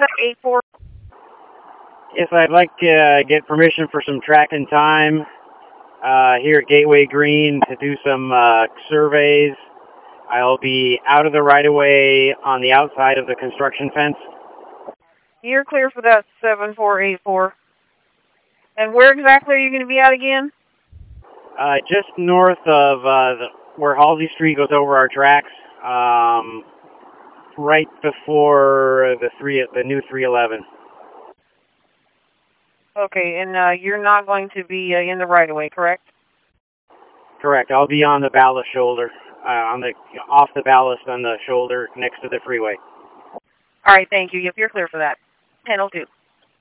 784. Yes, I'd like to get permission for some track and time here at Gateway Green to do some surveys. I'll be out of the right-of-way on the outside of the construction fence. You're clear for that, 7484. And where exactly are you going to be at again? Just north of where Halsey Street goes over our tracks, right before the new 311. Okay, and you're not going to be in the right-of-way, correct? Correct. I'll be on the ballast shoulder, off the ballast on the shoulder next to the freeway. All right, thank you. Yep, you're clear for that. 1002.